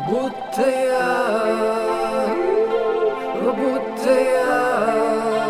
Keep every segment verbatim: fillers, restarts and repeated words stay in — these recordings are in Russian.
Будто я, будто я.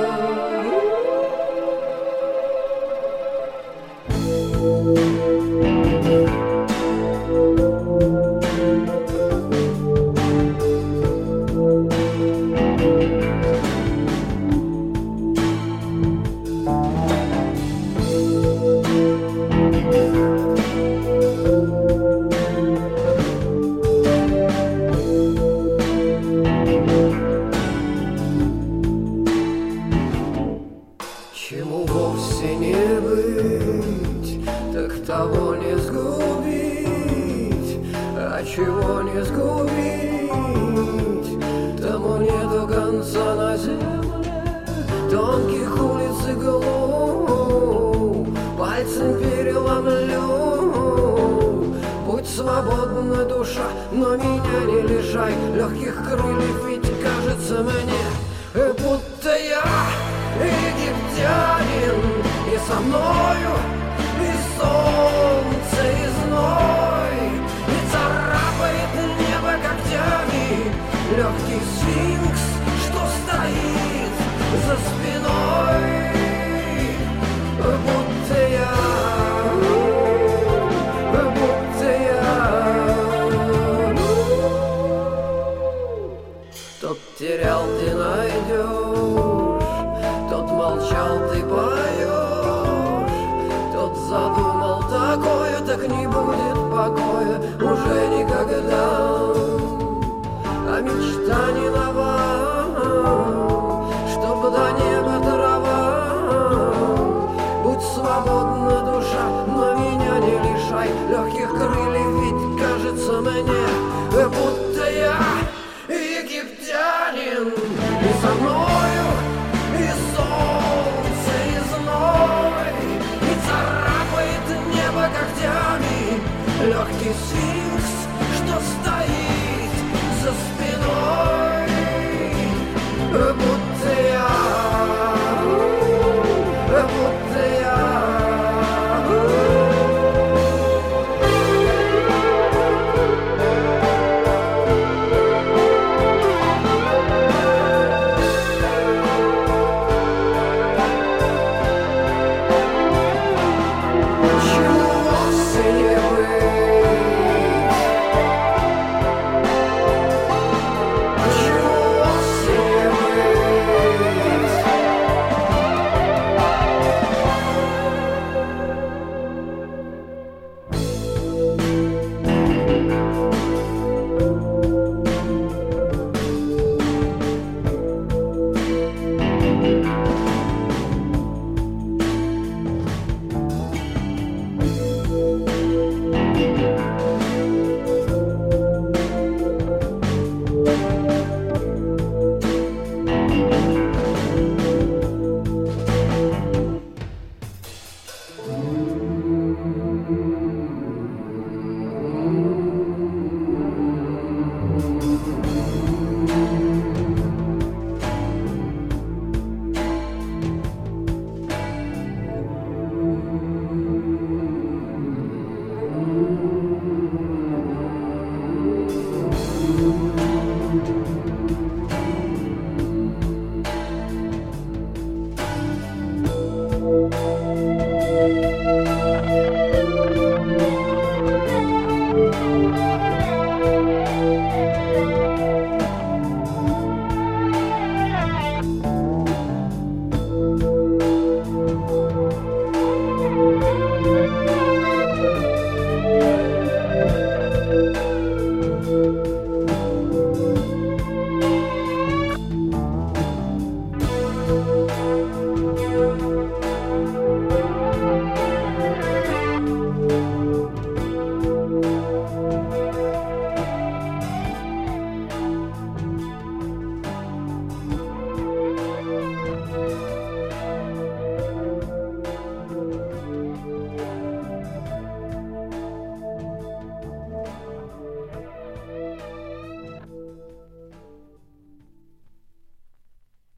Чему вовсе не быть, так того не сгубить, а чего не сгубить, тому нету конца на земле. Тонких улиц и глубь пальцем переломлю. Будь свободна душа, но меня не лишай легких крыльев, ведь кажется мне, будто я египтянин, и со мною и солнце, и зной, и царапает небо когтями легкий сфинкс, что стоит за спиной. Будто я, будто я. Тот терял, ты найдешь, тот молчал, ты поешь, тот задумал такое, так не будет покоя уже никогда. А мечта не нова, чтоб до неба трава. Будь свободна душа, но меня не лишай легких крыльев, ведь кажется мне, будто я египтянин, и со мною и солнце, и зной, и царапает небо когтями легкий свист.